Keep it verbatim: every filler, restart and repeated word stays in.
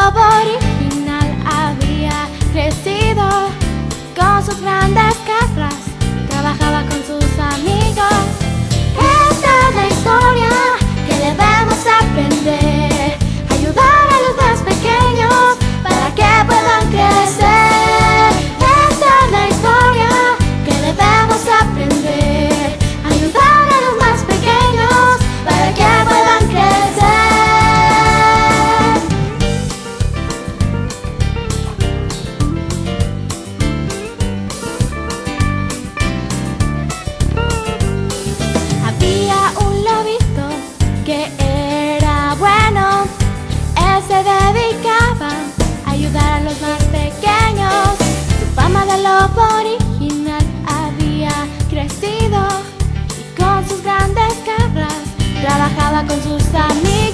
lobo original había crecido con sus grandes garras, trabajaba con sus amigos. Esta es la historia que debemos aprender, ayudar a los más pequeños para que puedan crecer. Esta es la historia que debemos aprender, ayudar a los más pequeños para que puedan crecer. Había un lobito que era bueno, él se dedicaba a ayudar a los más pequeños. Su fama de lobo original había crecido y con sus grandes garras trabajaba con sus amigos.